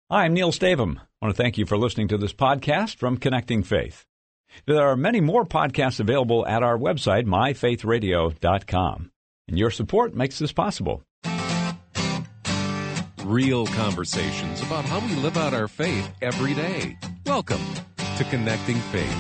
Hi, I'm Neil Stavum. I want to thank you for listening to this podcast from Connecting Faith. There are many more podcasts available at our website, myfaithradio.com. And your support makes this possible. Real conversations about how we live out our faith every day. Welcome to Connecting Faith.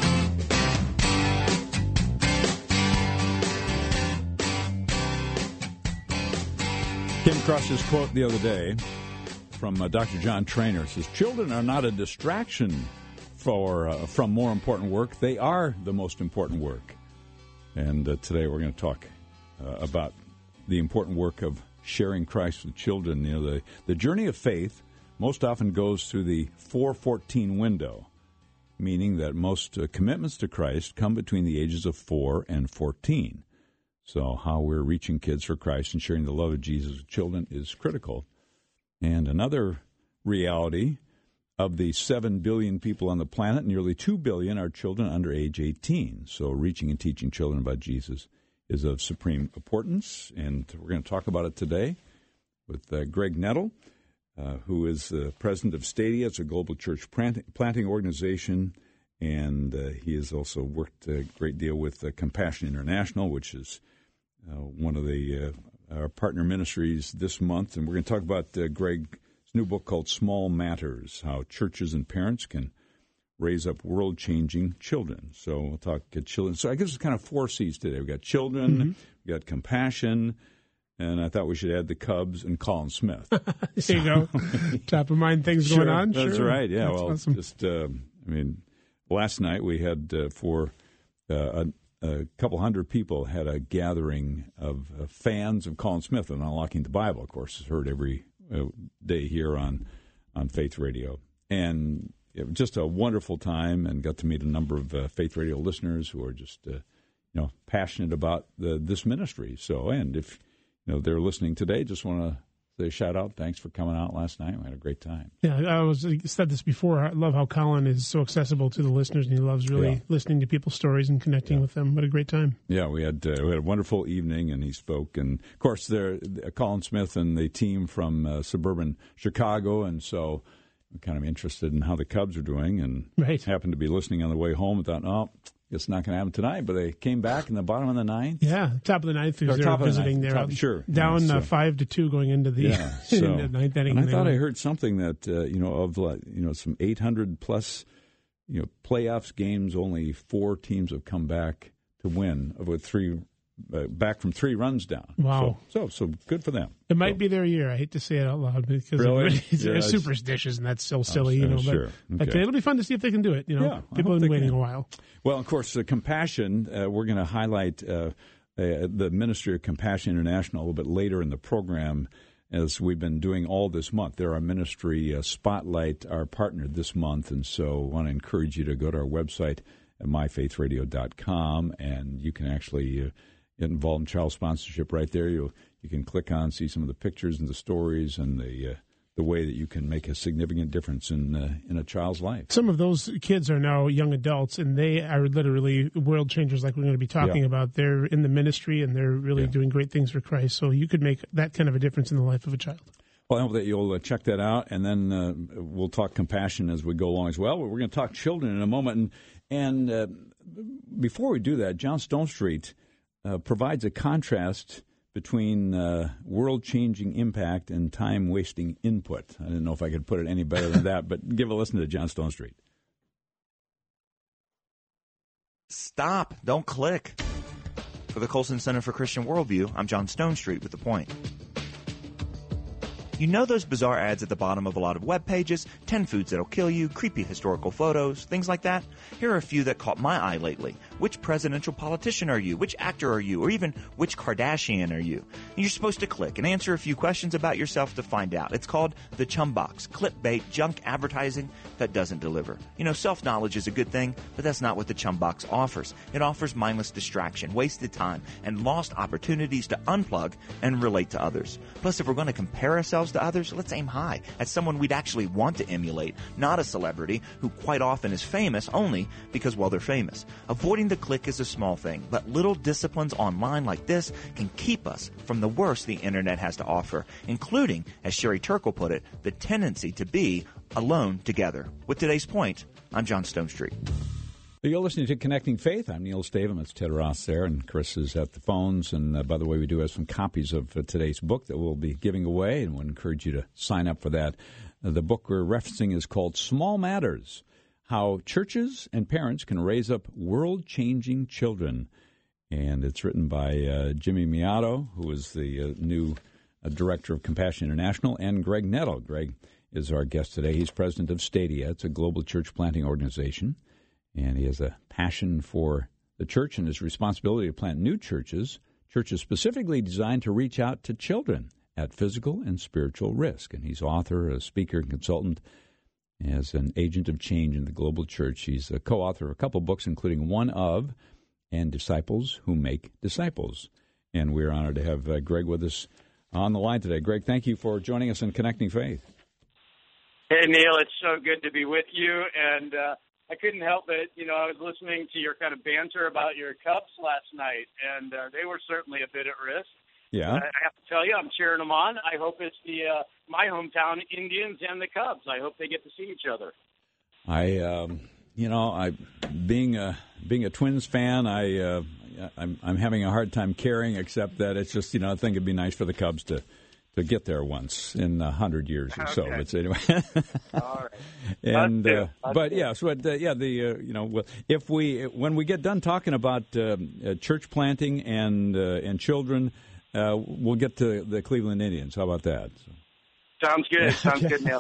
Came across this quote the other day from Dr. John Trainer. It says, children are not a distraction from more important work. They are the most important work. And today we're going to talk about the important work of sharing Christ with children. You know, the journey of faith most often goes through the 4-14 window, meaning that most commitments to Christ come between the ages of 4 and 14. So how we're reaching kids for Christ and sharing the love of Jesus with children is critical. And another reality of the 7 billion people on the planet, nearly 2 billion are children under age 18. So reaching and teaching children about Jesus is of supreme importance. And we're going to talk about it today with Greg Nettle, who is the president of Stadia. It's a global church planting organization. And he has also worked a great deal with Compassion International, which is one of the our partner ministries this month. And we're going to talk about Greg's new book called Small Matters, how churches and parents can raise up world-changing children. So we'll talk children. So I guess it's kind of 4 C's today. We've got children, we got compassion, and I thought we should add the Cubs and Colin Smith. There you go. Top of mind things going on. That's sure. right. Yeah, That's awesome. Just, last night we had a couple hundred people had a gathering of fans of Colin Smith and Unlocking the Bible. Of course, it's heard every day here on Faith Radio. And it was just a wonderful time, and got to meet a number of Faith Radio listeners who are just passionate about this ministry. So, and if they're listening today, just want to say shout out. Thanks for coming out last night. We had a great time. Yeah, I said this before. I love how Colin is so accessible to the listeners, and he loves really listening to people's stories and connecting with them. What a great time. Yeah, we had a wonderful evening, and he spoke. And, of course, Colin Smith and the team from suburban Chicago, and so I'm kind of interested in how the Cubs are doing, and happened to be listening on the way home and thought, it's not going to happen tonight, but they came back in the bottom of the ninth. Yeah, top of the ninth. They were visiting there. Down 5-2 going into the, in the ninth inning. And I thought I heard something that some 800 plus playoffs games. Only 4 teams have come back to win with 3. Back from 3 runs down. Wow. So good for them. It might be their year. I hate to say it out loud because they're superstitious, and that's so silly, Sure. But it'll be fun to see if they can do it. People have been waiting a while. Well, of course, Compassion, we're going to highlight the Ministry of Compassion International a little bit later in the program, as we've been doing all this month. They're our ministry spotlight, our partner this month, and so I want to encourage you to go to our website at myfaithradio.com, and you can actually get involved in child sponsorship right there. You can click on, see some of the pictures and the stories and the way that you can make a significant difference in a child's life. Some of those kids are now young adults, and they are literally world changers like we're going to be talking about. They're in the ministry, and they're really doing great things for Christ. So you could make that kind of a difference in the life of a child. Well, I hope that you'll check that out, and then we'll talk compassion as we go along as well. We're going to talk children in a moment. And before we do that, John Stonestreet provides a contrast between world-changing impact and time-wasting input. I didn't know if I could put it any better than that, but give a listen to John Stonestreet. Stop. Don't click. For the Colson Center for Christian Worldview, I'm John Stonestreet with The Point. You know those bizarre ads at the bottom of a lot of web pages? 10 foods that'll kill you, creepy historical photos, things like that? Here are a few that caught my eye lately. Which presidential politician are you? Which actor are you? Or even, which Kardashian are you? And you're supposed to click and answer a few questions about yourself to find out. It's called the Chum Box, clickbait, junk advertising that doesn't deliver. Self-knowledge is a good thing, but that's not what the Chum Box offers. It offers mindless distraction, wasted time, and lost opportunities to unplug and relate to others. Plus, if we're going to compare ourselves to others, let's aim high at someone we'd actually want to emulate, not a celebrity who quite often is famous only because, they're famous. Avoiding Avoiding the click is a small thing, but little disciplines online like this can keep us from the worst the internet has to offer, including, as Sherry Turkle put it, the tendency to be alone together. With today's point, I'm John Stonestreet. You're listening to Connecting Faith. I'm Neil Stavum. It's Ted Ross there, and Chris is at the phones. And by the way, we do have some copies of today's book that we'll be giving away, and we'll encourage you to sign up for that. The book we're referencing is called Small Matters: How Churches and Parents Can Raise Up World-Changing Children. And it's written by Jimmy Miato, who is the new director of Compassion International, and Greg Nettle. Greg is our guest today. He's president of Stadia. It's a global church planting organization. And he has a passion for the church and his responsibility to plant new churches specifically designed to reach out to children at physical and spiritual risk. And he's author, a speaker, and consultant. As an agent of change in the global church, he's a co-author of a couple books, including One of and Disciples Who Make Disciples. And we're honored to have Greg with us on the line today. Greg, thank you for joining us in Connecting Faith. Hey, Neil, it's so good to be with you. And I couldn't help it. I was listening to your kind of banter about your Cubs last night, and they were certainly a bit at risk. Yeah. I have to tell you, I'm cheering them on. I hope it's my hometown Indians and the Cubs. I hope they get to see each other. Being a Twins fan, I'm having a hard time caring, except that it's just, I think it'd be nice for the Cubs to get there once in 100 years or so. But anyway. All right. And when we get done talking about church planting and children, we'll get to the Cleveland Indians. How about that? Sounds good. Sounds good, Neil.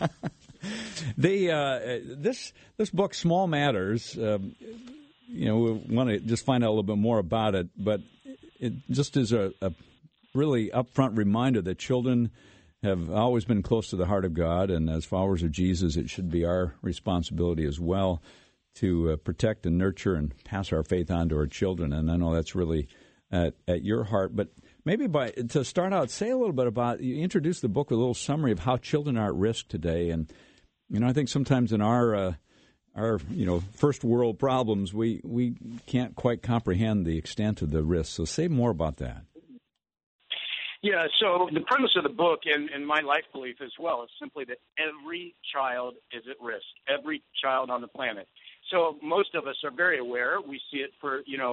This book, Small Matters. We want to just find out a little bit more about it, but it just is a really upfront reminder that children have always been close to the heart of God, and as followers of Jesus, it should be our responsibility as well to protect and nurture and pass our faith on to our children. And I know that's really at your heart. But maybe to start out, say a little bit about, you introduced the book with a little summary of how children are at risk today. And, I think sometimes in our first world problems, we can't quite comprehend the extent of the risk. So say more about that. Yeah, so the premise of the book and my life belief as well is simply that every child is at risk, every child on the planet. So most of us are very aware. We see it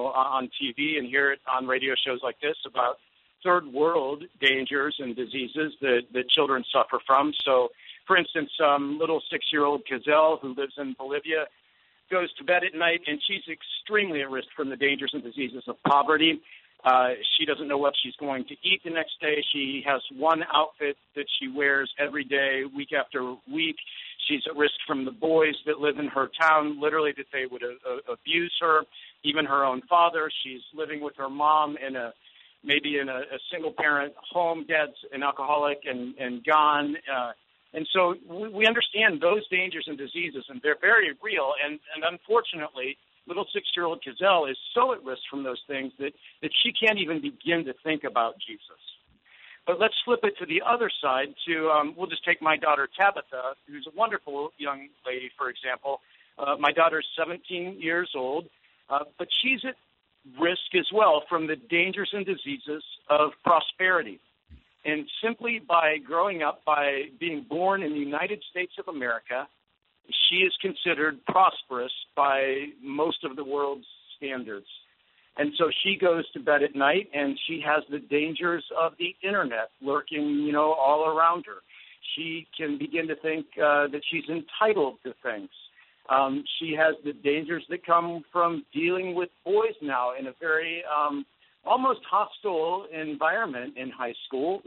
on TV and hear it on radio shows like this about third world dangers and diseases that children suffer from. So, for instance, little 6-year-old Gazelle who lives in Bolivia goes to bed at night, and she's extremely at risk from the dangers and diseases of poverty. She doesn't know what she's going to eat the next day. She has one outfit that she wears every day, week after week. She's at risk from the boys that live in her town, literally that they would abuse her, even her own father. She's living with her mom maybe in a single-parent home. Dad's an alcoholic and gone. And so we understand those dangers and diseases, and they're very real. And unfortunately, little 6-year-old Gazelle is so at risk from those things that she can't even begin to think about Jesus. But let's flip it to the other side we'll just take my daughter Tabitha, who's a wonderful young lady, for example. My daughter's 17 years old, but she's at risk as well from the dangers and diseases of prosperity. And simply by growing up, by being born in the United States of America, she is considered prosperous by most of the world's standards. And so she goes to bed at night, and she has the dangers of the Internet lurking, all around her. She can begin to think that she's entitled to things. She has the dangers that come from dealing with boys now in a very almost hostile environment in high school.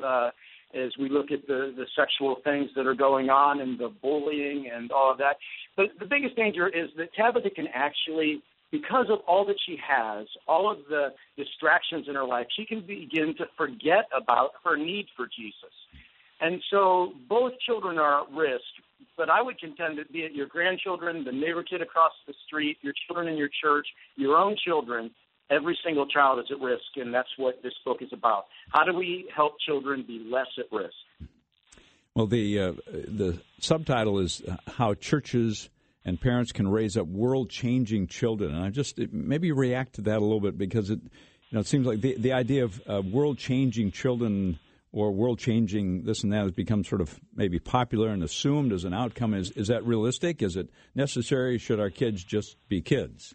As we look at the sexual things that are going on and the bullying and all of that. But the biggest danger is that Tabitha can actually, because of all that she has, all of the distractions in her life, she can begin to forget about her need for Jesus. And so both children are at risk, but I would contend that be it your grandchildren, the neighbor kid across the street, your children in your church, your own children, every single child is at risk, and that's what this book is about. How do we help children be less at risk? Well, the subtitle is How Churches and parents can raise up world-changing children. And I just maybe react to that a little bit because it seems like the idea of world-changing children or world-changing this and that has become sort of maybe popular and assumed as an outcome. Is that realistic? Is it necessary? Should our kids just be kids?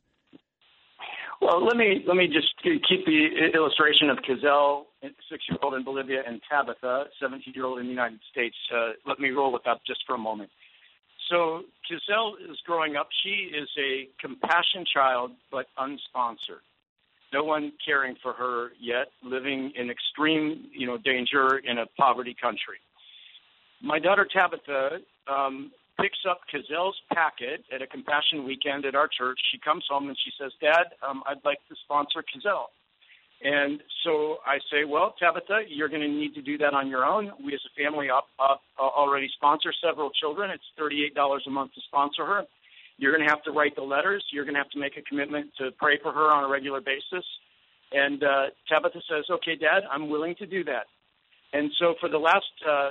Well, let me just keep the illustration of Kizelle, 6-year-old in Bolivia, and Tabitha, 17-year-old in the United States. Let me roll with that just for a moment. So Kizelle is growing up. She is a compassion child, but unsponsored. No one caring for her yet, living in extreme, danger in a poverty country. My daughter Tabitha picks up Kizelle's packet at a compassion weekend at our church. She comes home and she says, "Dad, I'd like to sponsor Kizelle." And so I say, "Well, Tabitha, you're going to need to do that on your own. We as a family already sponsor several children. It's $38 a month to sponsor her. You're going to have to write the letters. You're going to have to make a commitment to pray for her on a regular basis." And Tabitha says, "Okay, Dad, I'm willing to do that." And so for the last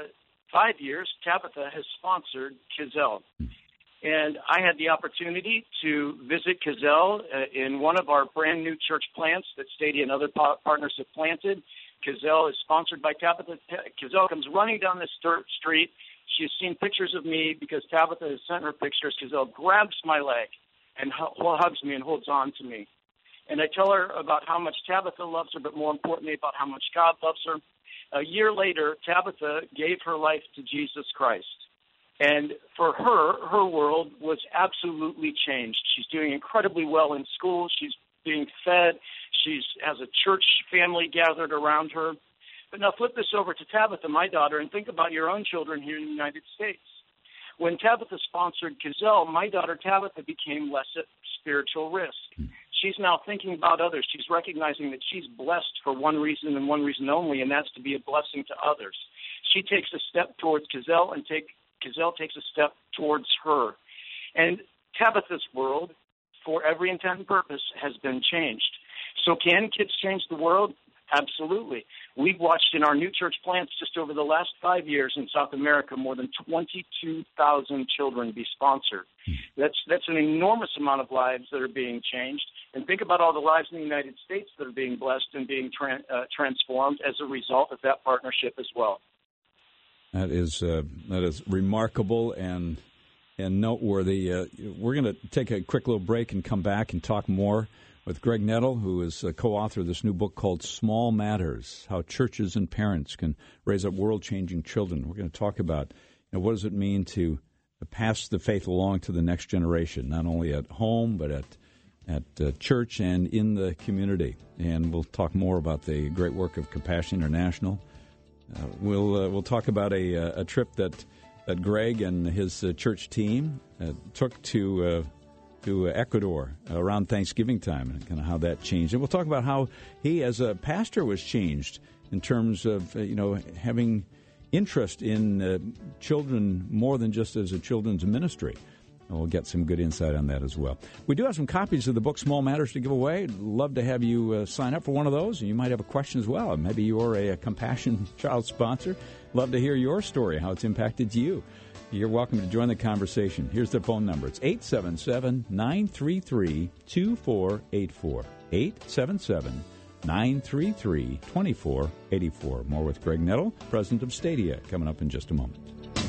5 years, Tabitha has sponsored Kizelle. And I had the opportunity to visit Kizelle in one of our brand new church plants that Stadia and other partners have planted. Kizelle is sponsored by Tabitha. Kizelle comes running down this street. She's seen pictures of me because Tabitha has sent her pictures. Kizelle grabs my leg and hugs me and holds on to me. And I tell her about how much Tabitha loves her, but more importantly about how much God loves her. A year later, Tabitha gave her life to Jesus Christ. And for her world was absolutely changed. She's doing incredibly well in school. She's being fed. She has a church family gathered around her. But now flip this over to Tabitha, my daughter, and think about your own children here in the United States. When Tabitha sponsored Kizelle, my daughter Tabitha became less at spiritual risk. She's now thinking about others. She's recognizing that she's blessed for one reason and one reason only, and that's to be a blessing to others. She takes a step towards Kizelle, and Kizelle takes a step towards her. And Tabitha's world, for every intent and purpose, has been changed. So can kids change the world? Absolutely. We've watched in our new church plants just over the last 5 years in South America more than 22,000 children be sponsored. That's an enormous amount of lives that are being changed. And think about all the lives in the United States that are being blessed and being transformed as a result of that partnership as well. That is remarkable and noteworthy. We're going to take a quick little break and come back and talk more with Greg Nettle, who is a co-author of this new book called Small Matters, How Churches and Parents Can Raise Up World-Changing Children. We're going to talk about what does it mean to pass the faith along to the next generation, not only at home but at church and in the community. And we'll talk more about the great work of Compassion International. We'll talk about a trip that Greg and his church team took to Ecuador around Thanksgiving time and kind of how that changed. And we'll talk about how he, as a pastor, was changed in terms of having interest in children more than just as a children's ministry. And we'll get some good insight on that as well. We do have some copies of the book Small Matters to give away. Love to have you sign up for one of those, and you might have a question as well. Maybe you're a Compassion Child sponsor. Love to hear your story, how it's impacted you. You're welcome to join the conversation. Here's the phone number. It's 877-933-2484. 877-933-2484. More with Greg Nettle, president of Stadia, coming up in just a moment.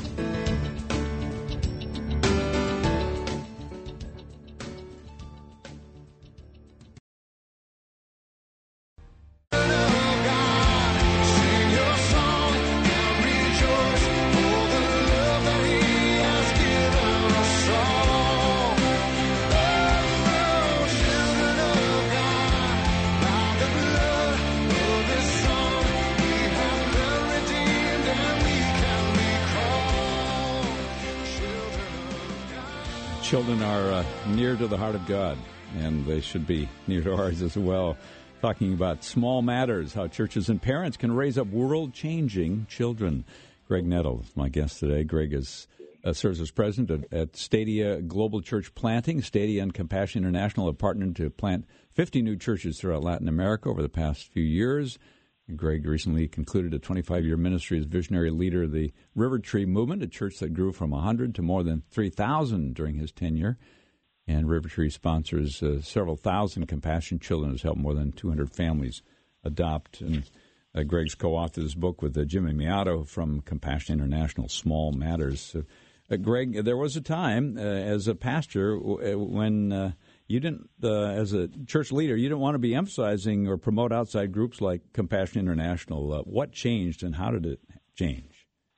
Children are near to the heart of God, and they should be near to ours as well. Talking about Small Matters, how churches and parents can raise up world-changing children. Greg Nettle is my guest today. Greg serves as president at Stadia Global Church Planting. Stadia and Compassion International have partnered to plant 50 new churches throughout Latin America over the past few years. Greg recently concluded a 25-year ministry as visionary leader of the River Tree Movement, a church that grew from 100 to more than 3,000 during his tenure. And River Tree sponsors several thousand compassion children, has helped more than 200 families adopt. And Greg's co-authored this book with Jimmy Miato from Compassion International, Small Matters. Greg, there was a time as a pastor when you didn't, as a church leader, you didn't want to be emphasizing or promote outside groups like Compassion International. What changed and how did it change?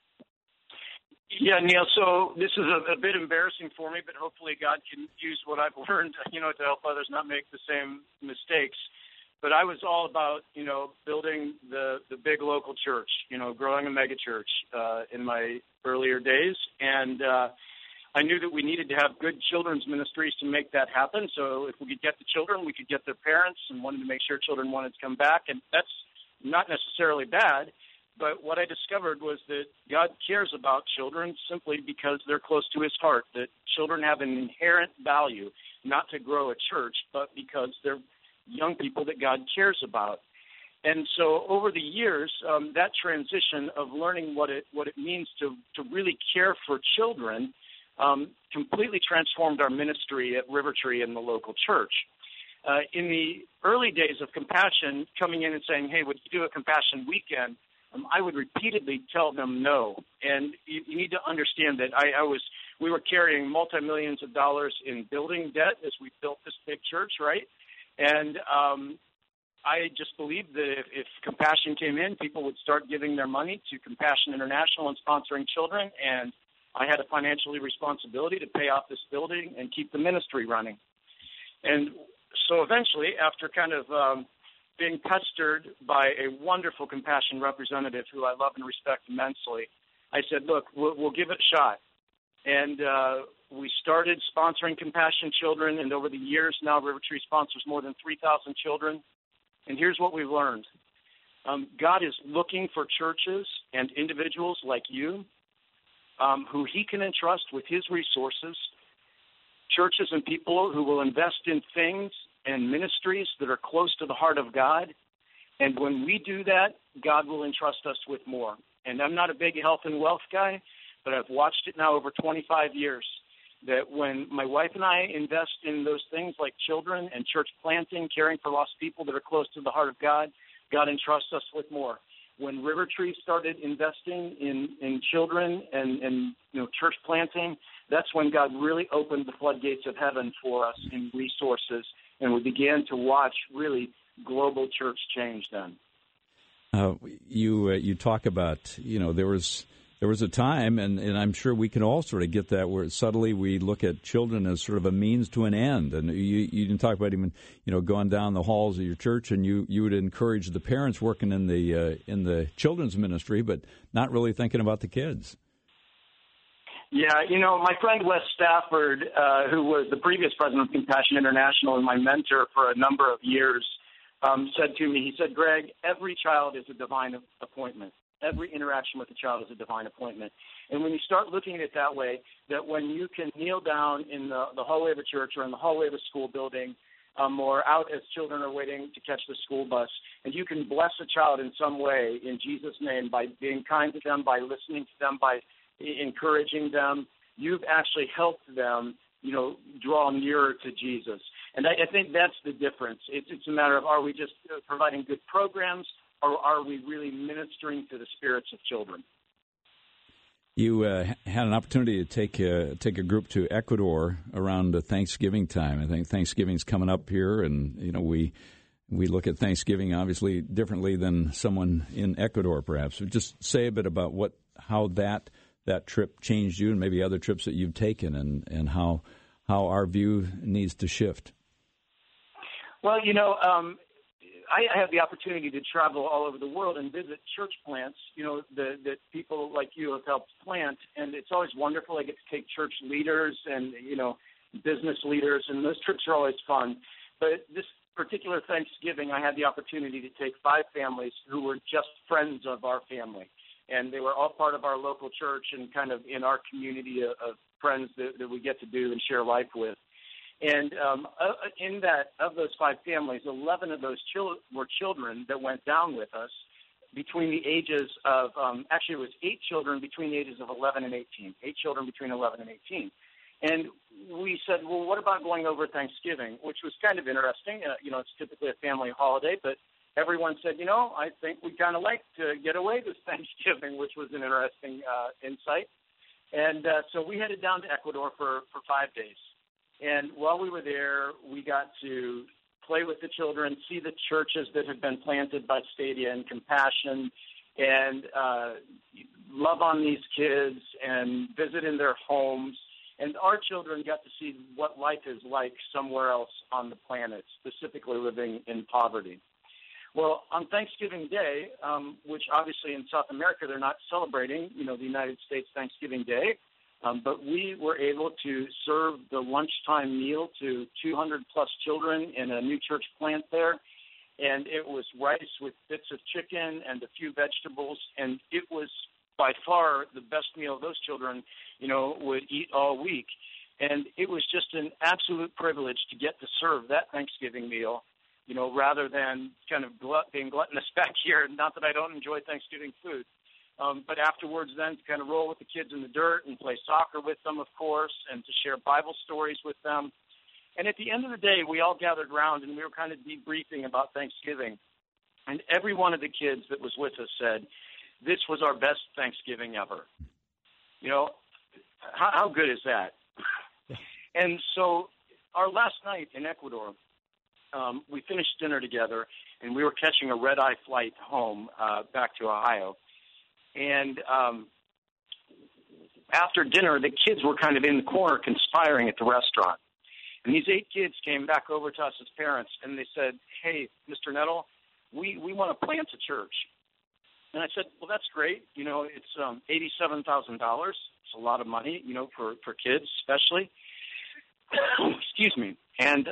Yeah, Neil, so this is a bit embarrassing for me, but hopefully God can use what I've learned, to help others not make the same mistakes. But I was all about, building the big local church, growing a mega church in my earlier days. And I knew that we needed to have good children's ministries to make that happen. So if we could get the children, we could get their parents, and wanted to make sure children wanted to come back. And that's not necessarily bad. But what I discovered was that God cares about children simply because they're close to his heart, that children have an inherent value, not to grow a church, but because they're young people that God cares about. And so over the years, that transition of learning what it means to really care for children completely transformed our ministry at River Tree in the local church. In the early days of Compassion, coming in and saying, hey, would you do a Compassion weekend? I would repeatedly tell them no. And you need to understand that we were carrying multi-millions of dollars in building debt as we built this big church, right? And I just believed that if Compassion came in, people would start giving their money to Compassion International and sponsoring children, and I had a financial responsibility to pay off this building and keep the ministry running. And so eventually, after kind of being pestered by a wonderful Compassion representative who I love and respect immensely, I said, look, we'll give it a shot. And we started sponsoring Compassion children, and over the years now, River Tree sponsors more than 3,000 children. And here's what we've learned. God is looking for churches and individuals like you who he can entrust with his resources, churches and people who will invest in things and ministries that are close to the heart of God. And when we do that, God will entrust us with more. And I'm not a big health and wealth guy, but I've watched it now over 25 years, that when my wife and I invest in those things like children and church planting, caring for lost people that are close to the heart of God, God entrusts us with more. When River Tree started investing in children and church planting, that's when God really opened the floodgates of heaven for us in resources, and we began to watch really global church change then. You talk about, there was a time, and I'm sure we can all sort of get that, where subtly we look at children as sort of a means to an end. And you didn't talk about even, going down the halls of your church, and you would encourage the parents working in the children's ministry, but not really thinking about the kids. Yeah, my friend Wes Stafford, who was the previous president of Compassion International and my mentor for a number of years, said to me, he said, Greg, every child is a divine appointment. Every interaction with a child is a divine appointment. And when you start looking at it that way, that when you can kneel down in the hallway of a church or in the hallway of a school building, or out as children are waiting to catch the school bus, and you can bless a child in some way in Jesus' name by being kind to them, by listening to them, by encouraging them, you've actually helped them, draw nearer to Jesus. And I think that's the difference. It's a matter of, are we just providing good programs, or are we really ministering to the spirits of children? You had an opportunity to take a group to Ecuador around Thanksgiving time. I think Thanksgiving's coming up here, and we look at Thanksgiving obviously differently than someone in Ecuador, perhaps. So just say a bit about how that trip changed you, and maybe other trips that you've taken, and how our view needs to shift. Well, I have the opportunity to travel all over the world and visit church plants, that people like you have helped plant. And it's always wonderful. I get to take church leaders and, business leaders, and those trips are always fun. But this particular Thanksgiving, I had the opportunity to take 5 families who were just friends of our family. And they were all part of our local church and kind of in our community of friends that we get to do and share life with. And of those 5 families, 11 of those were children that went down with us. between the ages of, actually it was 8 children between the ages of 11 and 18, 8 children between 11 and 18. And we said, well, what about going over Thanksgiving, which was kind of interesting. It's typically a family holiday, but everyone said, I think we'd kind of like to get away this Thanksgiving, which was an interesting insight. And so we headed down to Ecuador for 5 days. And while we were there, we got to play with the children, see the churches that had been planted by Stadia and Compassion, and love on these kids and visit in their homes. And our children got to see what life is like somewhere else on the planet, specifically living in poverty. Well, on Thanksgiving Day, which obviously in South America they're not celebrating, the United States Thanksgiving Day, but we were able to serve the lunchtime meal to 200-plus children in a new church plant there, and it was rice with bits of chicken and a few vegetables, and it was by far the best meal those children, would eat all week. And it was just an absolute privilege to get to serve that Thanksgiving meal, rather than kind of being gluttonous back here. Not that I don't enjoy Thanksgiving food. But afterwards then to kind of roll with the kids in the dirt and play soccer with them, of course, and to share Bible stories with them. And at the end of the day, we all gathered around and we were kind of debriefing about Thanksgiving. And every one of the kids that was with us said, this was our best Thanksgiving ever. How good is that? And so our last night in Ecuador, we finished dinner together, and we were catching a red-eye flight home back to Ohio. And after dinner, the kids were kind of in the corner conspiring at the restaurant. And these 8 kids came back over to us as parents, and they said, hey, Mr. Nettle, we want to plant a church. And I said, well, that's great. It's $87,000. It's a lot of money, for kids especially. Excuse me. And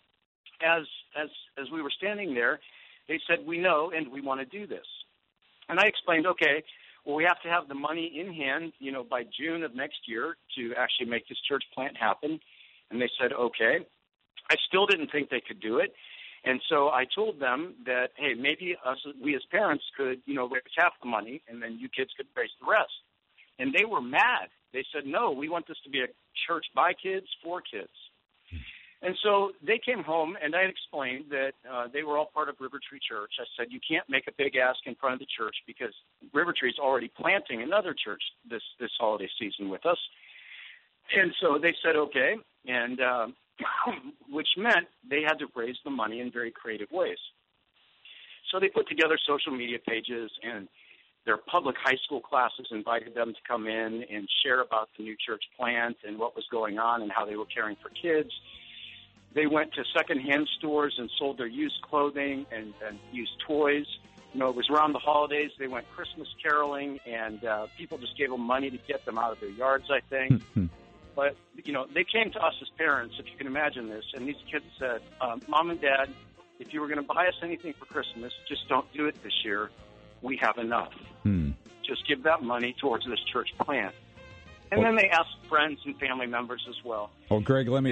as we were standing there, they said, we know and we want to do this. And I explained, okay, well, we have to have the money in hand, by June of next year to actually make this church plant happen. And they said, okay. I still didn't think they could do it. And so I told them that, hey, maybe we as parents could, raise half the money, and then you kids could raise the rest. And they were mad. They said, no, we want this to be a church by kids, for kids. And so they came home, and I explained that they were all part of River Tree Church. I said, you can't make a big ask in front of the church because River Tree is already planting another church this holiday season with us. And so they said, okay, and which meant they had to raise the money in very creative ways. So they put together social media pages, and their public high school classes invited them to come in and share about the new church plant and what was going on and how they were caring for kids. They went to secondhand stores and sold their used clothing and used toys. It was around the holidays. They went Christmas caroling, and people just gave them money to get them out of their yards, I think. But, they came to us as parents, if you can imagine this, and these kids said, Mom and Dad, if you were going to buy us anything for Christmas, just don't do it this year. We have enough. Just give that money towards this church plant. And then they asked friends and family members as well. Oh, Greg, let me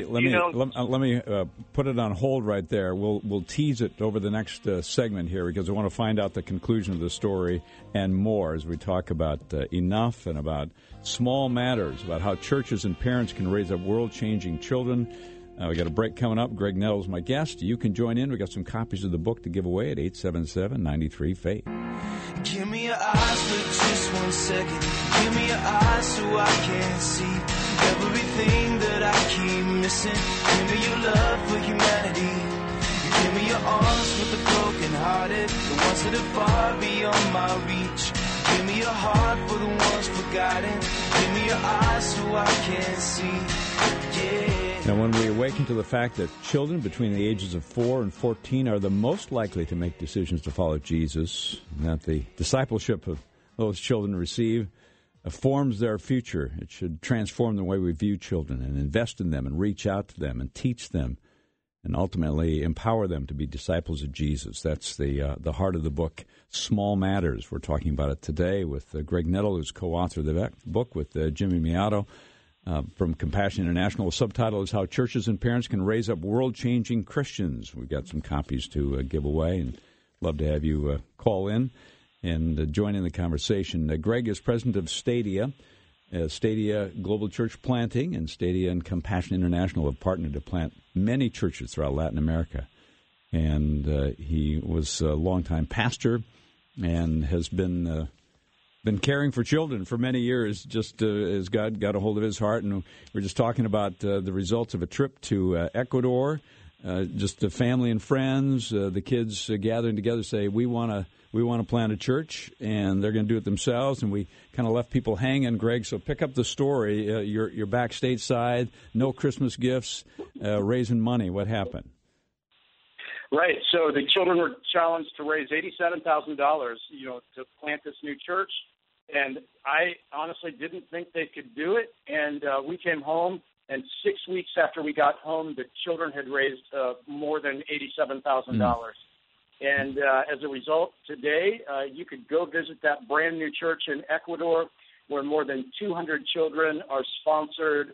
put it on hold right there. We'll tease it over the next segment here because I want to find out the conclusion of the story and more as we talk about enough and about small matters, about how churches and parents can raise up world-changing children. We got a break coming up. Greg Nettle's my guest. You can join in. We got some copies of the book to give away at 877-93-FAITH. Give me your eyes for just 1 second. Give me your eyes so I can see everything that I keep missing. Give me your love for humanity. Give me your arms for the broken-hearted, the ones that are far beyond my reach. Give me your heart for the ones forgotten. Give me your eyes so I can see. Yeah. Now, when we awaken to the fact that children between the ages of 4 and 14 are the most likely to make decisions to follow Jesus, that the discipleship of those children receive forms their future. It should transform the way we view children and invest in them and reach out to them and teach them and ultimately empower them to be disciples of Jesus. That's the heart of the book, Small Matters. We're talking about it today with Greg Nettle, who's co-author of the book with Jimmy Miato. From Compassion International. The subtitle is How Churches and Parents Can Raise Up World-Changing Christians. We've got some copies to give away, and love to have you call in and join in the conversation. Greg is president of Stadia. Stadia Global Church Planting and Stadia and Compassion International have partnered to plant many churches throughout Latin America. And he was a longtime pastor and has been caring for children for many years, just as God got a hold of his heart. And we're just talking about the results of a trip to Ecuador, just the family and friends, the kids gathering together, say, we want to plant a church, and they're going to do it themselves. And we kind of left people hanging, Greg. So pick up the story. You're back stateside, no Christmas gifts, raising money. What happened? Right. So the children were challenged to raise $87,000, to plant this new church. And I honestly didn't think they could do it. And we came home, and 6 weeks after we got home, the children had raised more than $87,000. And as a result, today you could go visit that brand new church in Ecuador, where more than 200 children are sponsored.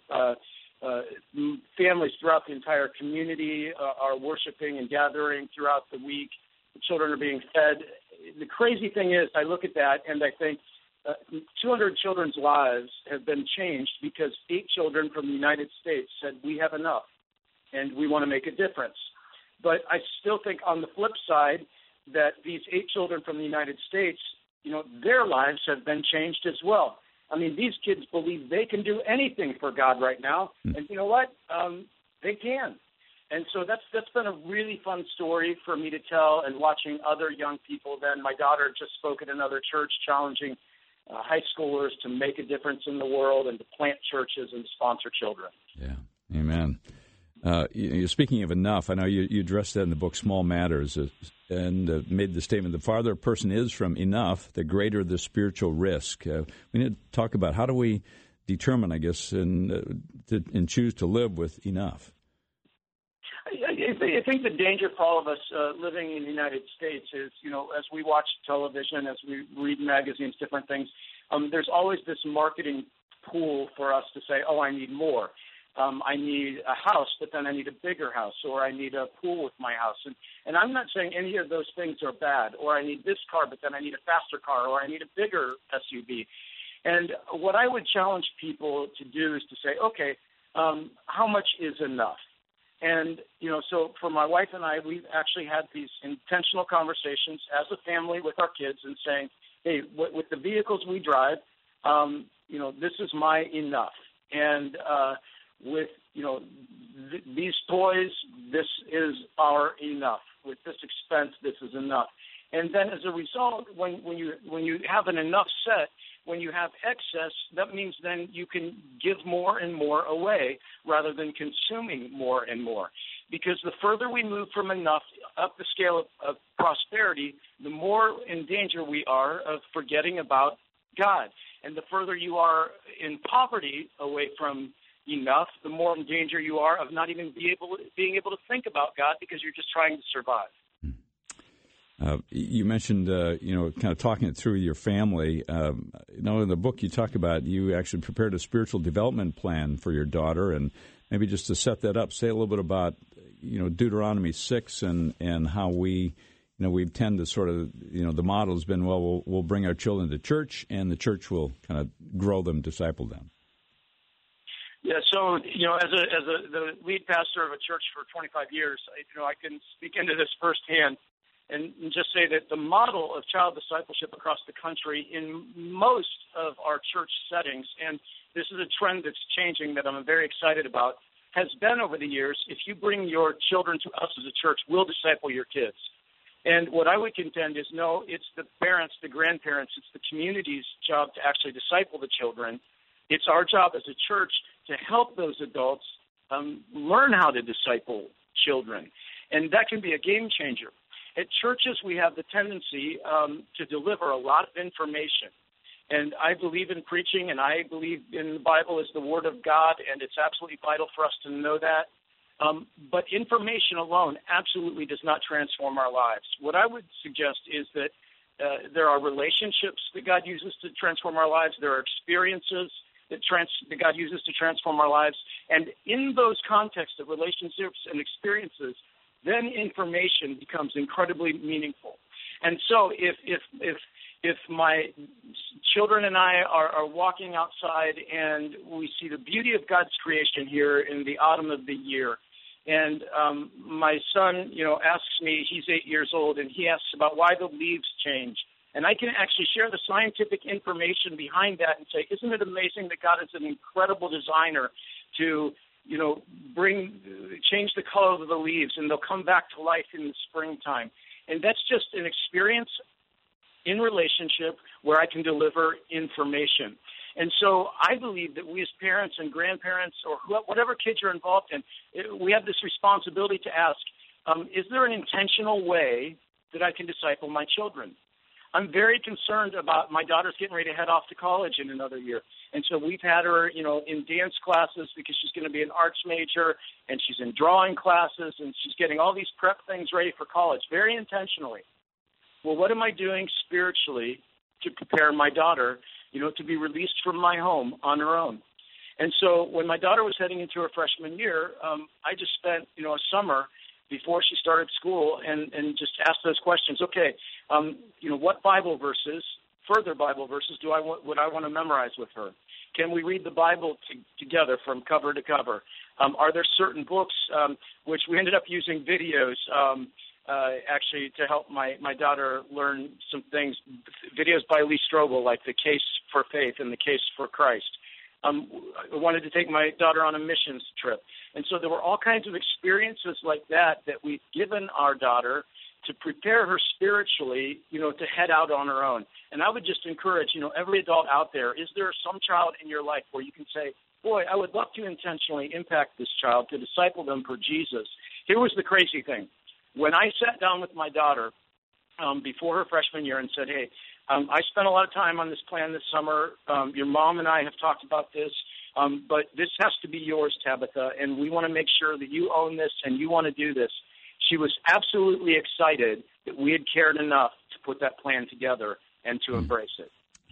Families throughout the entire community are worshiping and gathering throughout the week. The children are being fed. The crazy thing is, I look at that and I think 200 children's lives have been changed because 8 children from the United States said, we have enough and we want to make a difference. But I still think on the flip side that these 8 children from the United States, their lives have been changed as well. I mean, these kids believe they can do anything for God right now. And you know what? They can. And so that's been a really fun story for me to tell, and watching other young people. Then my daughter just spoke at another church challenging high schoolers to make a difference in the world and to plant churches and sponsor children. Yeah, amen. Speaking of enough, I know you addressed that in the book Small Matters, and made the statement, the farther a person is from enough, the greater the spiritual risk. We need to talk about how do we determine, I guess, and choose to live with enough. I think the danger for all of us living in the United States is, as we watch television, as we read magazines, different things, there's always this marketing pool for us to say, oh, I need more. I need a house, but then I need a bigger house, or I need a pool with my house. And I'm not saying any of those things are bad, or I need this car, but then I need a faster car, or I need a bigger SUV. And what I would challenge people to do is to say, okay, how much is enough? And, so for my wife and I, we've actually had these intentional conversations as a family with our kids and saying, hey, with the vehicles we drive, this is my enough. And with, these toys, this is our enough. With this expense, this is enough. And then as a result, when you have an enough set, when you have excess, that means then you can give more and more away rather than consuming more and more. Because the further we move from enough up the scale of prosperity, the more in danger we are of forgetting about God. And the further you are in poverty away from enough, the more in danger you are of not even being able to think about God because you're just trying to survive. You mentioned, kind of talking it through with your family. In the book you talk about you actually prepared a spiritual development plan for your daughter, and maybe just to set that up, say a little bit about, Deuteronomy 6 and how we tend to sort of, the model has been, we'll bring our children to church, and the church will kind of grow them, disciple them. Yeah, so, as the lead pastor of a church for 25 years, I can speak into this firsthand. And just say that the model of child discipleship across the country in most of our church settings, and this is a trend that's changing that I'm very excited about, has been over the years, if you bring your children to us as a church, we'll disciple your kids. And what I would contend is, no, it's the parents, the grandparents, it's the community's job to actually disciple the children. It's our job as a church to help those adults learn how to disciple children. And that can be a game changer. At churches, we have the tendency to deliver a lot of information. And I believe in preaching, and I believe in the Bible as the Word of God, and it's absolutely vital for us to know that. But information alone absolutely does not transform our lives. What I would suggest is that there are relationships that God uses to transform our lives. There are experiences that God uses to transform our lives. And in those contexts of relationships and experiences, then information becomes incredibly meaningful. And so if my children and I are walking outside and we see the beauty of God's creation here in the autumn of the year, and my son, asks me, he's 8 years old, and he asks about why the leaves change. And I can actually share the scientific information behind that and say, isn't it amazing that God is an incredible designer to, change the color of the leaves, and they'll come back to life in the springtime. And that's just an experience in relationship where I can deliver information. And so I believe that we as parents and grandparents or whatever kids you're involved in, we have this responsibility to ask, is there an intentional way that I can disciple my children? I'm very concerned about my daughter's getting ready to head off to college in another year. And so we've had her, in dance classes because she's going to be an arts major, and she's in drawing classes, and she's getting all these prep things ready for college very intentionally. Well, what am I doing spiritually to prepare my daughter, to be released from my home on her own? And so when my daughter was heading into her freshman year, I just spent, a summer before she started school and just asked those questions. Okay, what Bible verses, further Bible verses, would I want to memorize with her? Can we read the Bible together from cover to cover? Are there certain books, which we ended up using videos, actually to help my daughter learn some things, videos by Lee Strobel, like The Case for Faith and The Case for Christ. I wanted to take my daughter on a missions trip. And so there were all kinds of experiences like that we've given our daughter to prepare her spiritually, to head out on her own. And I would just encourage, every adult out there, is there some child in your life where you can say, boy, I would love to intentionally impact this child, to disciple them for Jesus? Here was the crazy thing. When I sat down with my daughter before her freshman year and said, hey, I spent a lot of time on this plan this summer. Your mom and I have talked about this, but this has to be yours, Tabitha, and we want to make sure that you own this and you want to do this. She was absolutely excited that we had cared enough to put that plan together and to embrace it.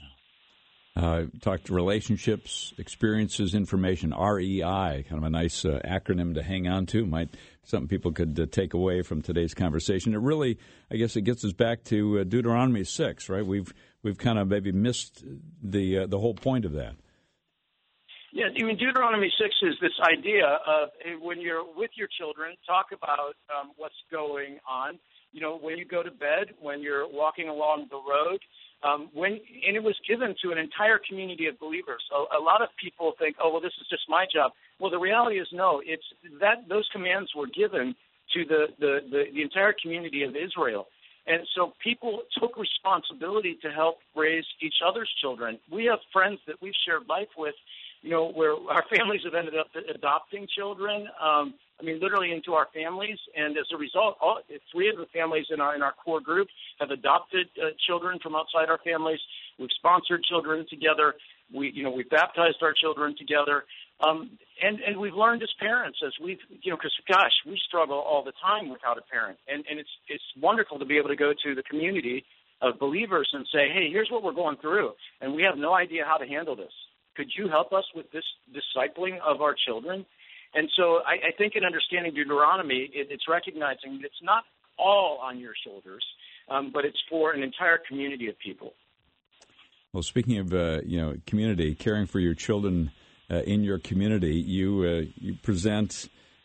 Talked relationships, experiences, information, REI, kind of a nice acronym to hang on to. Something people could take away from today's conversation. It really, I guess, it gets us back to Deuteronomy 6, right? We've kind of maybe missed the whole point of that. Yeah, Deuteronomy 6 is this idea of when you're with your children, talk about what's going on. When you go to bed, when you're walking along the road, and it was given to an entire community of believers. A lot of people think, oh, well, this is just my job. Well, the reality is no. It's that those commands were given to the entire community of Israel. And so people took responsibility to help raise each other's children. We have friends that we've shared life with, where our families have ended up adopting children, literally into our families. And as a result, three of the families in our core group have adopted children from outside our families. We've sponsored children together. We've baptized our children together. And we've learned as parents, because we struggle all the time without a parent. And it's wonderful to be able to go to the community of believers and say, hey, here's what we're going through, and we have no idea how to handle this. Could you help us with this discipling of our children? And so I think in understanding Deuteronomy, it's recognizing that it's not all on your shoulders, but it's for an entire community of people. Well, speaking of community, caring for your children in your community, you present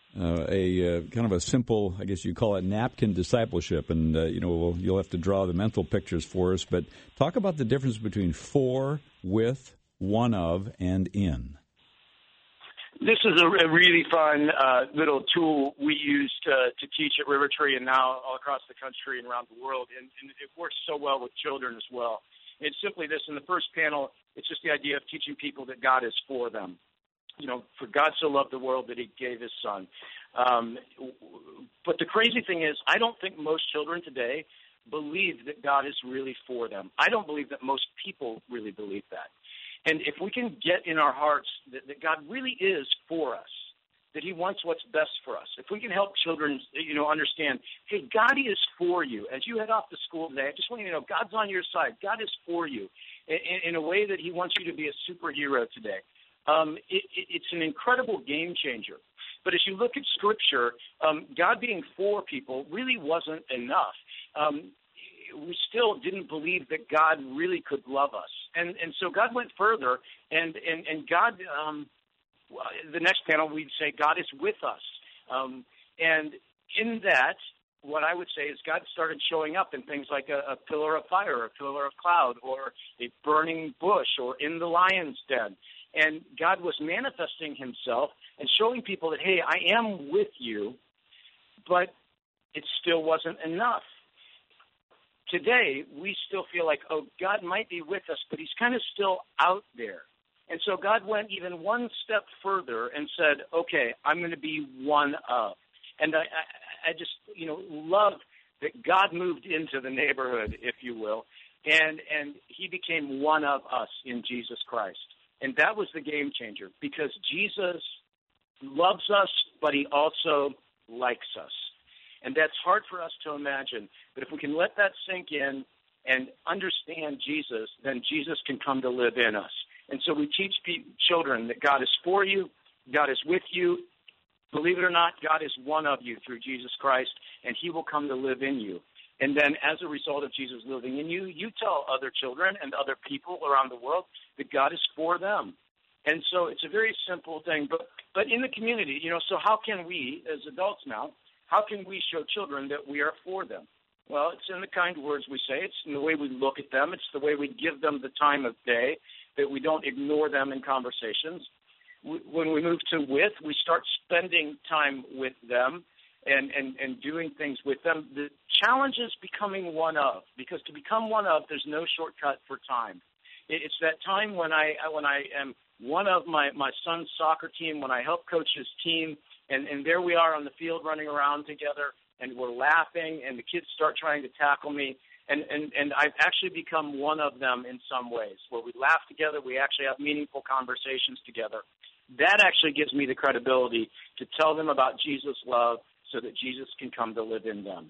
a kind of a simple, I guess you call it napkin discipleship, and you'll have to draw the mental pictures for us. But talk about the difference between for, with, one of, and in. This is a really fun little tool we use to teach at River Tree and now all across the country and around the world, and it works so well with children as well. It's simply this. In the first panel, it's just the idea of teaching people that God is for them. For God so loved the world that he gave his son. But the crazy thing is, I don't think most children today believe that God is really for them. I don't believe that most people really believe that. And if we can get in our hearts that God really is for us, that he wants what's best for us, if we can help children, understand, hey, God is for you. As you head off to school today, I just want you to know God's on your side. God is for you in a way that he wants you to be a superhero today. It's an incredible game changer. But as you look at Scripture, God being for people really wasn't enough. we still didn't believe that God really could love us. And so God went further, and God, the next panel, we'd say God is with us. And in that, what I would say is God started showing up in things like a pillar of fire, a pillar of cloud, or a burning bush, or in the lion's den. And God was manifesting himself and showing people that, hey, I am with you, but it still wasn't enough. Today, we still feel like, oh, God might be with us, but he's kind of still out there. And so God went even one step further and said, okay, I'm going to be one of. And I just, love that God moved into the neighborhood, if you will, and he became one of us in Jesus Christ. And that was the game changer, because Jesus loves us, but he also likes us. And that's hard for us to imagine. But if we can let that sink in and understand Jesus, then Jesus can come to live in us. And so we teach children that God is for you, God is with you. Believe it or not, God is one of you through Jesus Christ, and he will come to live in you. And then as a result of Jesus living in you, you tell other children and other people around the world that God is for them. And so it's a very simple thing. But in the community, so how can we, as adults now, how can we show children that we are for them? Well, it's in the kind words we say. It's in the way we look at them. It's the way we give them the time of day, that we don't ignore them in conversations. When we move to with, we start spending time with them and doing things with them. The challenge is becoming one of, because to become one of, there's no shortcut for time. It's that time when I am one of my son's soccer team, when I help coach his team, and there we are on the field running around together, and we're laughing, and the kids start trying to tackle me. And I've actually become one of them in some ways, where we laugh together, we actually have meaningful conversations together. That actually gives me the credibility to tell them about Jesus' love so that Jesus can come to live in them.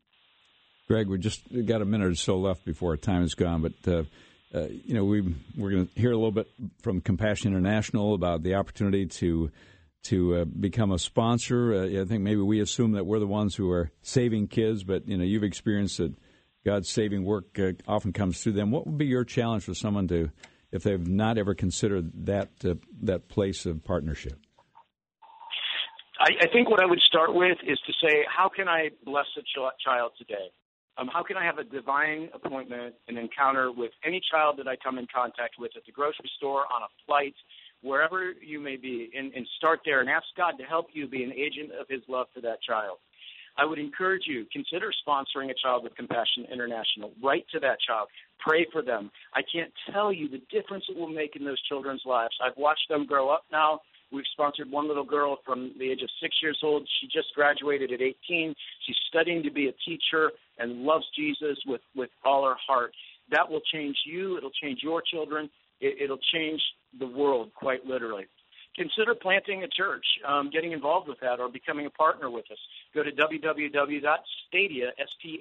Greg, we just got a minute or so left before our time is gone, but we're going to hear a little bit from Compassion International about the opportunity to become a sponsor. I think maybe we assume that we're the ones who are saving kids, but you've experienced that God's saving work often comes through them. What would be your challenge for someone to, if they've not ever considered that place of partnership? I think what I would start with is to say, how can I bless a child today? How can I have a divine appointment, an encounter with any child that I come in contact with at the grocery store, on a flight, wherever you may be, and start there and ask God to help you be an agent of his love for that child. I would encourage you, consider sponsoring a child with Compassion International. Write to that child. Pray for them. I can't tell you the difference it will make in those children's lives. I've watched them grow up now. We've sponsored one little girl from the age of 6 years old. She just graduated at 18. She's studying to be a teacher and loves Jesus with all her heart. That will change you. It'll change your children. It'll change the world, quite literally. Consider planting a church, getting involved with that, or becoming a partner with us. Go to www.stadia,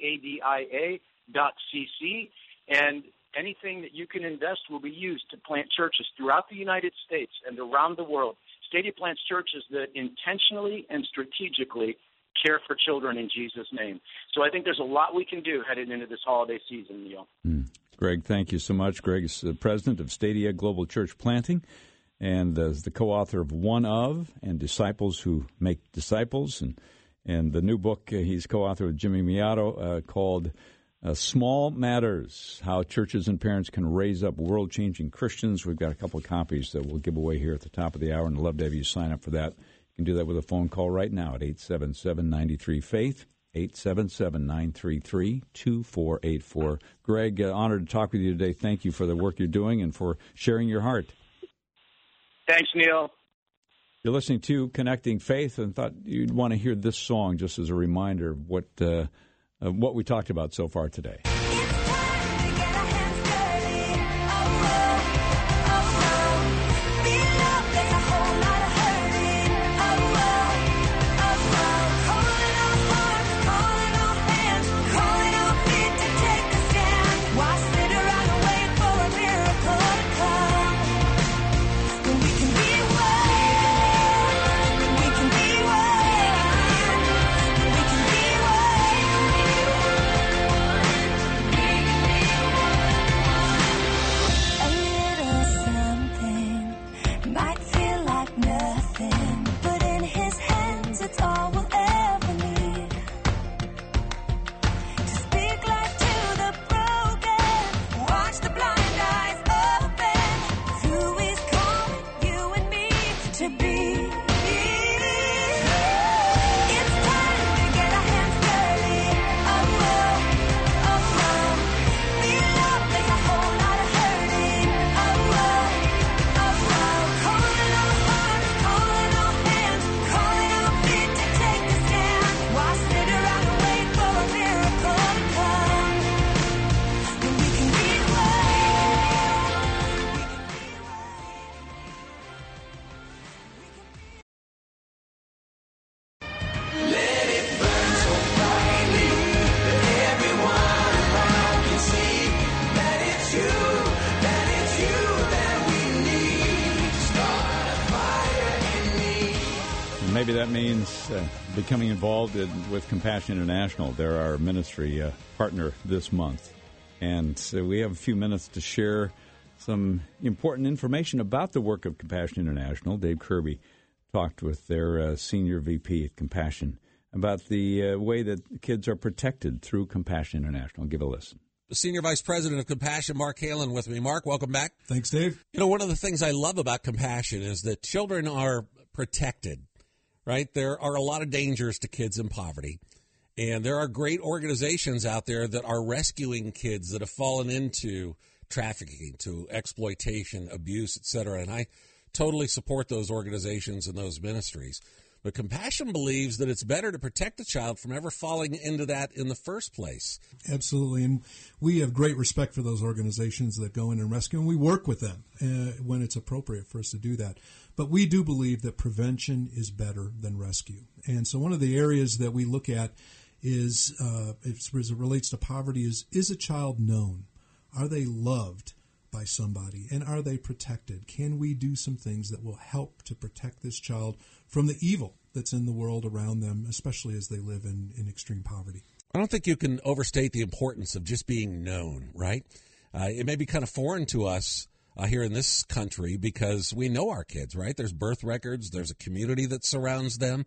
stadia.cc, and anything that you can invest will be used to plant churches throughout the United States and around the world. Stadia plants churches that intentionally and strategically care for children in Jesus' name. So I think there's a lot we can do headed into this holiday season, Neil. Greg, thank you so much. Greg is the president of Stadia Global Church Planting and is the co-author of One Of and Disciples Who Make Disciples. And the new book he's co-author with Jimmy Miato called Small Matters, How Churches and Parents Can Raise Up World-Changing Christians. We've got a couple of copies that we'll give away here at the top of the hour, and I'd love to have you sign up for that. You can do that with a phone call right now at 877-93-FAITH, 877-933-2484. Greg, honored to talk with you today. Thank you for the work you're doing and for sharing your heart. Thanks, Neil. You're listening to Connecting Faith, and thought you'd want to hear this song just as a reminder of what we talked about so far today. maybe that means becoming involved with Compassion International. They're our ministry partner this month. And so we have a few minutes to share some important information about the work of Compassion International. Dave Kirby talked with their senior VP at Compassion about the way that kids are protected through Compassion International. Give a listen. The Senior Vice President of Compassion, Mark Halen, with me. Mark, welcome back. Thanks, Dave. You know, one of the things I love about Compassion is that children are protected, right? There are a lot of dangers to kids in poverty, and there are great organizations out there that are rescuing kids that have fallen into trafficking, to exploitation, abuse, etc., and I totally support those organizations and those ministries. But Compassion believes that it's better to protect a child from ever falling into that in the first place. Absolutely. And we have great respect for those organizations that go in and rescue, and we work with them when it's appropriate for us to do that. But we do believe that prevention is better than rescue. And so one of the areas that we look at is, as it relates to poverty, is a child known? Are they loved by somebody? And are they protected? Can we do some things that will help to protect this child from the evil that's in the world around them, especially as they live in extreme poverty? I don't think you can overstate the importance of just being known, right? It may be kind of foreign to us here in this country because we know our kids, right? There's birth records, there's a community that surrounds them,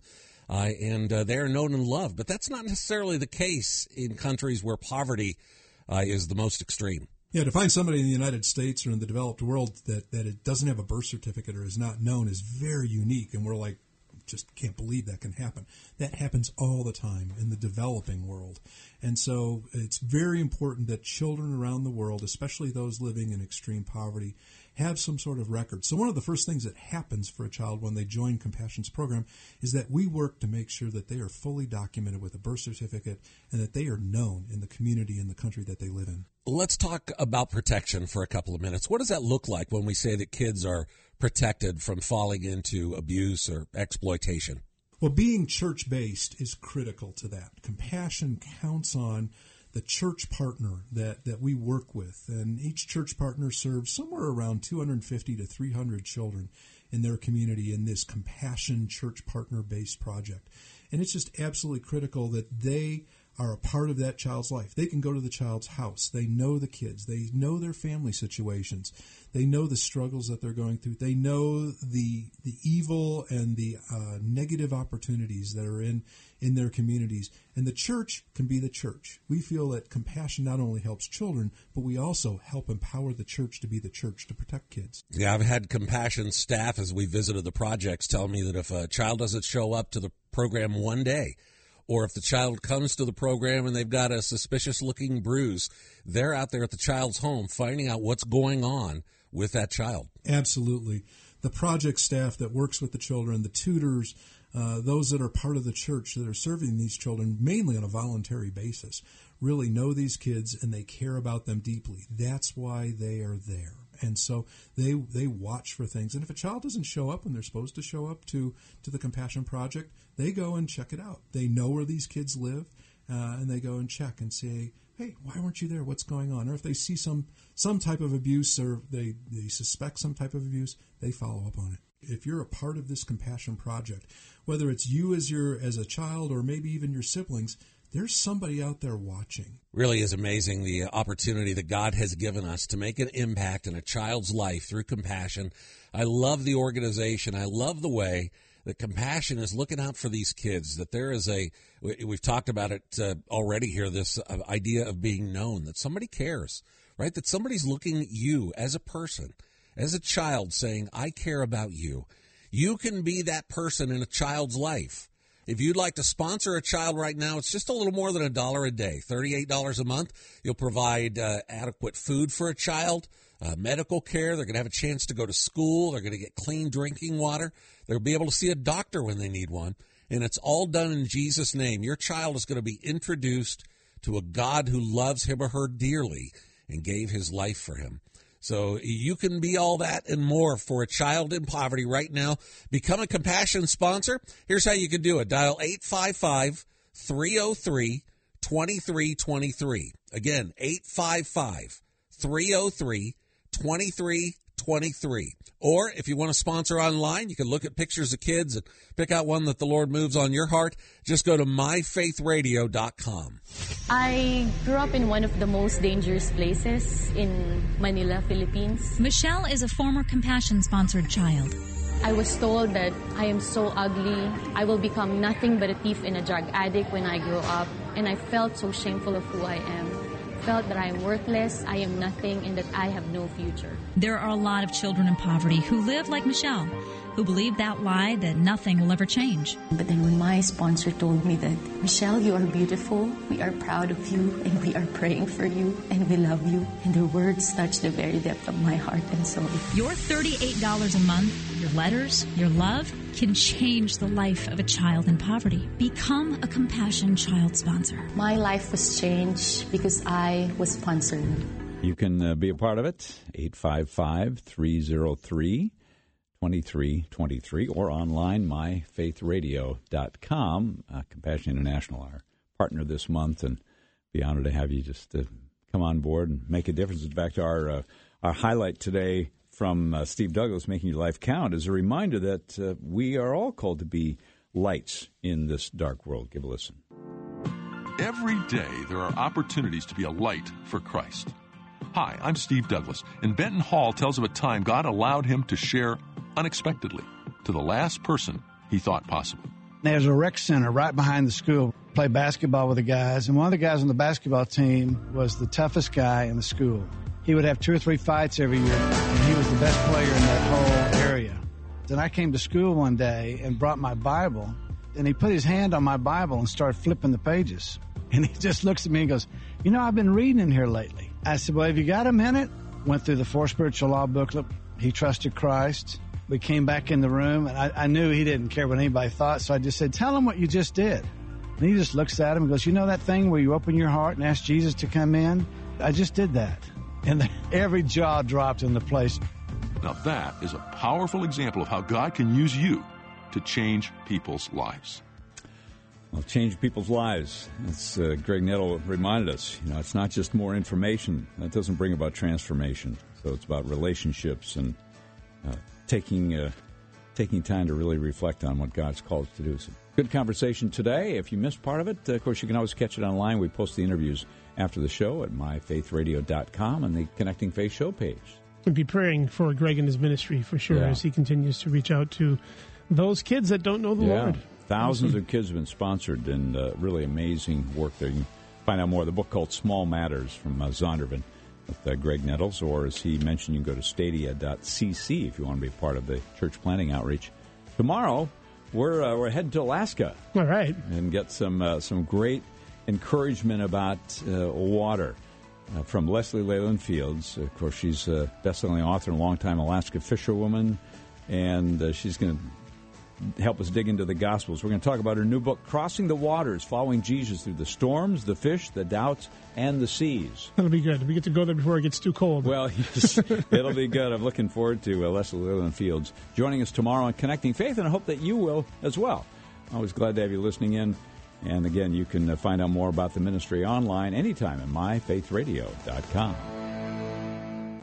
and they're known and loved. But that's not necessarily the case in countries where poverty is the most extreme. Yeah, to find somebody in the United States or in the developed world that it doesn't have a birth certificate or is not known is very unique, and we're like, just can't believe that can happen. That happens all the time in the developing world. And so it's very important that children around the world, especially those living in extreme poverty, have some sort of record. So one of the first things that happens for a child when they join Compassion's program is that we work to make sure that they are fully documented with a birth certificate and that they are known in the community and the country that they live in. Let's talk about protection for a couple of minutes. What does that look like when we say that kids are protected from falling into abuse or exploitation? Well, being church-based is critical to that. Compassion counts on the church partner that we work with, and each church partner serves somewhere around 250 to 300 children in their community in this Compassion church partner-based project. And it's just absolutely critical that they are a part of that child's life. They can go to the child's house. They know the kids. They know their family situations. They know the struggles that they're going through. They know the evil and the negative opportunities that are in their communities. And the church can be the church. We feel that Compassion not only helps children, but we also help empower the church to be the church to protect kids. Yeah, I've had Compassion staff, as we visited the projects, tell me that if a child doesn't show up to the program one day, or if the child comes to the program and they've got a suspicious-looking bruise, they're out there at the child's home finding out what's going on with that child. Absolutely. The project staff that works with the children, the tutors, those that are part of the church that are serving these children, mainly on a voluntary basis, really know these kids and they care about them deeply. That's why they are there. And so they watch for things. And if a child doesn't show up when they're supposed to show up to the Compassion Project, they go and check it out. They know where these kids live, and they go and check and say, hey, why weren't you there? What's going on? Or if they see some type of abuse or they suspect some type of abuse, they follow up on it. If you're a part of this Compassion Project, whether it's you as a child or maybe even your siblings, there's somebody out there watching. Really is amazing the opportunity that God has given us to make an impact in a child's life through Compassion. I love the organization. I love the way that Compassion is looking out for these kids, that there is we've talked about it already here, this idea of being known, that somebody cares, right? That somebody's looking at you as a person, as a child, saying, I care about you. You can be that person in a child's life. If you'd like to sponsor a child right now, it's just a little more than $1 a day, $38 a month. You'll provide adequate food for a child, medical care. They're going to have a chance to go to school. They're going to get clean drinking water. They'll be able to see a doctor when they need one. And it's all done in Jesus' name. Your child is going to be introduced to a God who loves him or her dearly and gave his life for him. So you can be all that and more for a child in poverty right now. Become a Compassion sponsor. Here's how you can do it. Dial 855-303-2323. Again, 855-303-2323. 23. Or if you want to sponsor online, you can look at pictures of kids and pick out one that the Lord moves on your heart. Just go to myfaithradio.com. I grew up in one of the most dangerous places in Manila, Philippines. Michelle is a former Compassion-sponsored child. I was told that I am so ugly, I will become nothing but a thief and a drug addict when I grow up, and I felt so shameful of who I am. Felt that I am worthless, I am nothing, and that I have no future. There are a lot of children in poverty who live like Michelle, who believe that lie that nothing will ever change. But then when my sponsor told me that, Michelle, you are beautiful, we are proud of you, and we are praying for you, and we love you, and their words touched the very depth of my heart and soul. Your $38 a month, your letters, your love, can change the life of a child in poverty. Become a Compassion Child sponsor. My life was changed because I was sponsored. You can be a part of it, 855-303-2323, or online, myfaithradio.com. Compassion International, our partner this month, and be honored to have you just come on board and make a difference. In fact, our highlight today from Steve Douglas, Making Your Life Count, is a reminder that we are all called to be lights in this dark world. Give a listen. Every day there are opportunities to be a light for Christ. Hi, I'm Steve Douglas, and Benton Hall tells of a time God allowed him to share unexpectedly to the last person he thought possible. There's a rec center right behind the school. Play basketball with the guys, and one of the guys on the basketball team was the toughest guy in the school. He would have 2 or 3 fights every year, and he was the best player in that whole area. Then I came to school one day and brought my Bible, and he put his hand on my Bible and started flipping the pages. And he just looks at me and goes, "You know, I've been reading in here lately." I said, "Well, have you got a minute?" Went through the 4 Spiritual Law booklet. He trusted Christ. We came back in the room, and I knew he didn't care what anybody thought, so I just said, "Tell him what you just did." And he just looks at him and goes, "You know that thing where you open your heart and ask Jesus to come in? I just did that." And every jaw dropped in the place. Now that is a powerful example of how God can use you to change people's lives. Well, change people's lives. As Greg Nettle reminded us, it's not just more information. That doesn't bring about transformation. So it's about relationships and taking time to really reflect on what God's called us to do. So good conversation today. If you missed part of it, of course, you can always catch it online. We post the interviews after the show at myfaithradio.com and the Connecting Faith show page. We'll be praying for Greg and his ministry for sure as he continues to reach out to those kids that don't know the Lord. Thousands of kids have been sponsored, and really amazing work there. You can find out more. The book called Small Matters from Zondervan with Greg Nettles, or as he mentioned, you can go to stadia.cc if you want to be a part of the church planting outreach. Tomorrow, we're heading to Alaska. All right. And get some great encouragement about water from Leslie Leyland Fields. Of course, she's a best-selling author and longtime Alaska fisherwoman, and she's going to help us dig into the Gospels. We're going to talk about her new book, Crossing the Waters, Following Jesus Through the Storms, the Fish, the Doubts, and the Seas. That'll be good. We get to go there before it gets too cold. Well, yes, it'll be good. I'm looking forward to Leslie Leyland Fields joining us tomorrow on Connecting Faith, and I hope that you will as well. Always glad to have you listening in. And again, you can find out more about the ministry online anytime at myfaithradio.com.